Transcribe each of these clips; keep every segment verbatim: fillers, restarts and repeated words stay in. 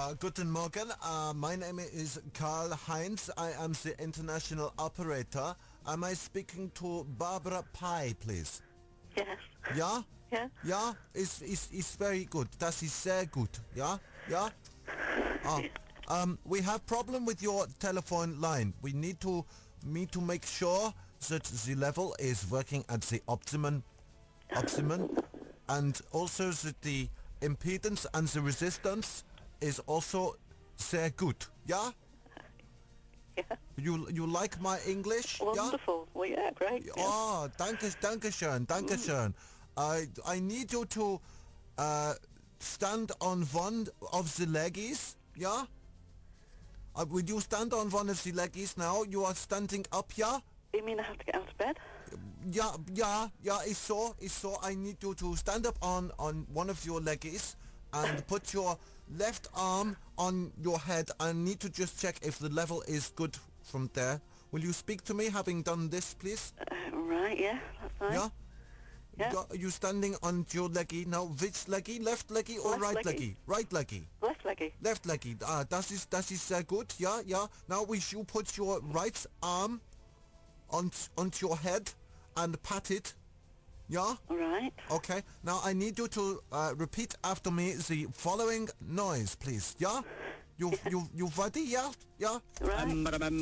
Uh, guten Morgen. Uh, my name is Karl Heinz. I am the international operator. Am I speaking to Barbara Pie, please? Yes. Ja? Yeah. Ja? Ist, ist, ist very good. Das ist sehr gut. Ja? Ja? Ah. Um, we have problem with your telephone line. We need to me to make sure that the level is working at the optimum optimum and also that the impedance and the resistance is also sehr gut. Yeah? Yeah. You you like my English? Yeah? Wonderful. Well, yeah, great. Yeah. Oh, danke, danke schön, danke schön. I I need you to uh, stand on one of the leggies. Yeah? Uh, would you stand on one of the leggies now? You are standing up, yeah? You mean I have to get out of bed? Yeah, yeah, yeah, it's so, it's so. I need you to stand up on, on one of your leggies and put your left arm on your head. I need to just check if the level is good from there. Will you speak to me having done this, please? Uh, right, yeah, that's fine. Yeah? Yeah. Are you standing on your leggy now? Which leggy? Left leggy or Left right leggy. leggy? Right leggy. Left leggy. Left leggy. Ah, das ist, das ist sehr gut. Yeah, yeah. Now we should put your right arm on, onto your head and pat it. Yeah? All right. Okay. Now I need you to uh, repeat after me the following noise, please. Yeah? You, you, you ready? Yeah? Yeah? Right.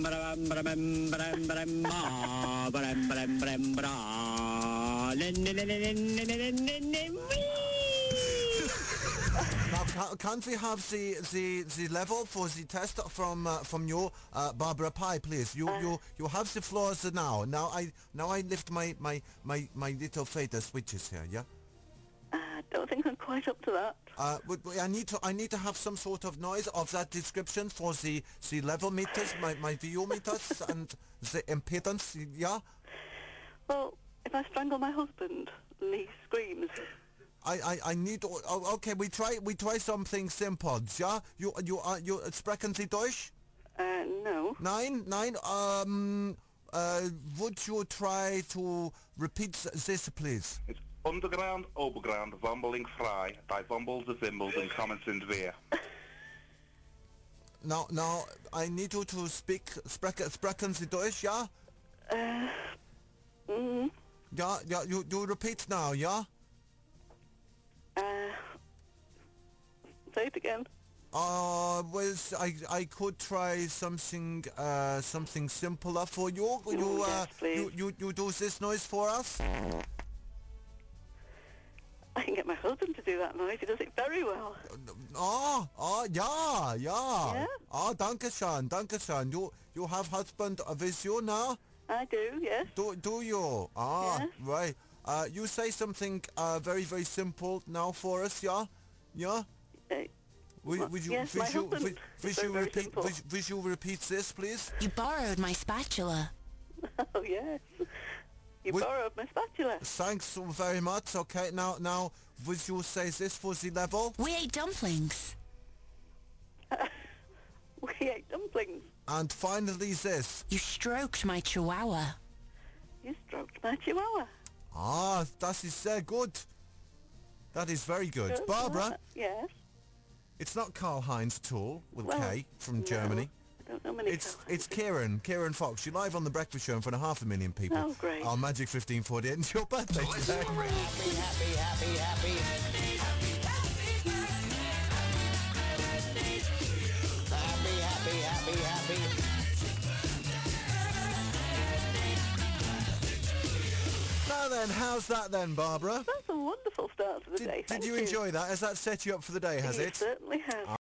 Now, ca- can't we have the, the, the level for the test from uh, from you, uh, Barbara Pie, please? You Uh. you you have the floors now. Now I now I lift my my my, my little fader switches here. Yeah. I don't think I'm quite up to that. Uh, but, but I need to I need to have some sort of noise of that description for the the level meters, my my view meters, and the impedance. Yeah. Well, if I strangle my husband and he screams. I, I, I need. Oh, okay, we try we try something simple. Yeah. You you are you sprechen Sie Deutsch? Uh, no. Nein, nein, um, uh, would you try to repeat this, please? It's underground, overground, wambeling vrij. Bij wambels de vimbels en comments in de weer. Now, now, I need you to speak, sprechen, sprechen Sie Deutsch, ja? Uh, mm, Yeah, yeah, you, you repeat now, yeah? uh, say it again. Uh, well, I, I could try something, uh, something simpler for you. Oh, You, uh, yes, please. you, you, you do this noise for us? I can get my husband to do that noise. He does it very well. Ah, ah, ja, ja. Yeah? Ah, danke schön, danke schön. You, you have husband with you now? I do, yes. Do, do you? Ah, Yes. right. Uh, you say something uh, very, very simple now for us, yeah? Yeah? Uh, Would, well, would you, yes, would my you, husband would, is would very, you very repeat, simple. would, would you repeat this, please? You borrowed my spatula. Oh, yes. You Would- borrowed my spatula. Thanks so very much. Okay, now, now, would you say this for the level? We ate dumplings. We ate dumplings. And finally this. You stroked my chihuahua. You stroked my chihuahua. Ah, that is sehr good. That is very good. Good. Barbara, Yes. it's not Karl Heinz at all, with Well, K, from no, Germany. I don't know many It's Karl it's Heinzes. Kieran, Kieran Fox. You're live on The Breakfast Show in front of half a million people. Oh, great. Our Magic fifteen forty-eight. And it's your birthday today. Happy, happy, happy, happy. Happy, happy, happy, happy. Now then, how's that then, Barbara? That's a wonderful start to the day. Did, did Thank you you enjoy that? Has that set you up for the day, has It it? certainly has.